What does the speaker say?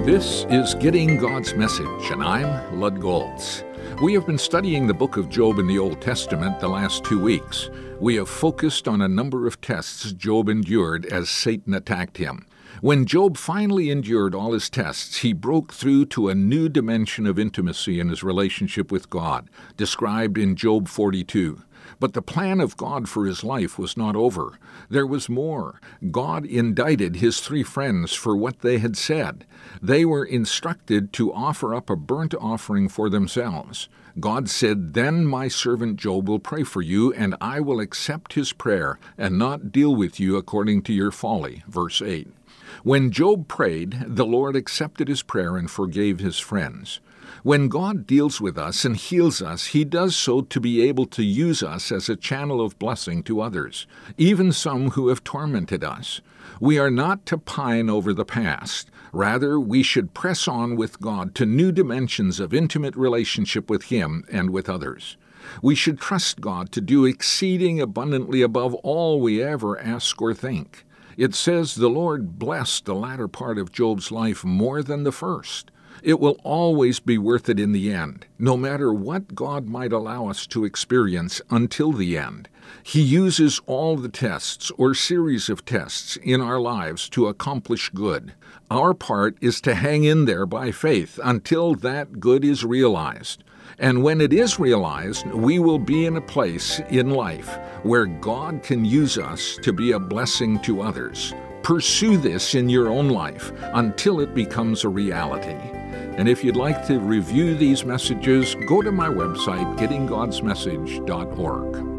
This is Getting God's Message, and I'm Lud Goltz. We have been studying the book of Job in the Old Testament the last 2 weeks. We have focused on a number of tests Job endured as Satan attacked him. When Job finally endured all his tests, he broke through to a new dimension of intimacy in his relationship with God, described in Job 42. But the plan of God for his life was not over. There was more. God indicted his 3 friends for what they had said. They were instructed to offer up a burnt offering for themselves. God said, "Then my servant Job will pray for you, and I will accept his prayer and not deal with you according to your folly." Verse 8. When Job prayed, the Lord accepted his prayer and forgave his friends. When God deals with us and heals us, he does so to be able to use us as a channel of blessing to others, even some who have tormented us. We are not to pine over the past. Rather, we should press on with God to new dimensions of intimate relationship with him and with others. We should trust God to do exceeding abundantly above all we ever ask or think. It says the Lord blessed the latter part of Job's life more than the first. It will always be worth it in the end, no matter what God might allow us to experience until the end. He uses all the tests or series of tests in our lives to accomplish good. Our part is to hang in there by faith until that good is realized. And when it is realized, we will be in a place in life where God can use us to be a blessing to others. Pursue this in your own life until it becomes a reality. And if you'd like to review these messages, go to my website, gettinggodsmessage.org.